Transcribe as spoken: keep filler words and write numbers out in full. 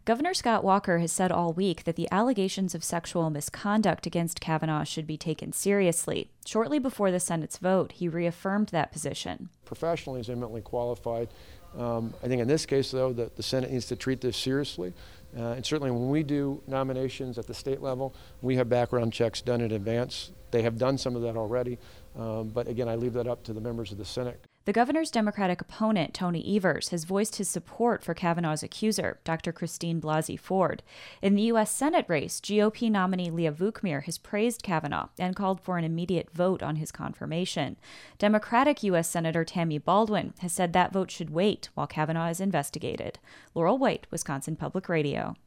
Governor Scott Walker has said all week that the allegations of sexual misconduct against Kavanaugh should be taken seriously. Shortly before the Senate's vote, he reaffirmed that position. Professionally, he's eminently qualified. Um, I think in this case, though, that the Senate needs to treat this seriously. Uh, and certainly when we do nominations at the state level, we have background checks done in advance. They have done some of that already. Um, but again, I leave that up to the members of the Senate. The governor's Democratic opponent, Tony Evers, has voiced his support for Kavanaugh's accuser, Doctor Christine Blasey Ford. In the U S Senate race, G O P nominee Leah Vukmir has praised Kavanaugh and called for an immediate vote on his confirmation. Democratic U S Senator Tammy Baldwin has said that vote should wait while Kavanaugh is investigated. Laurel White, Wisconsin Public Radio.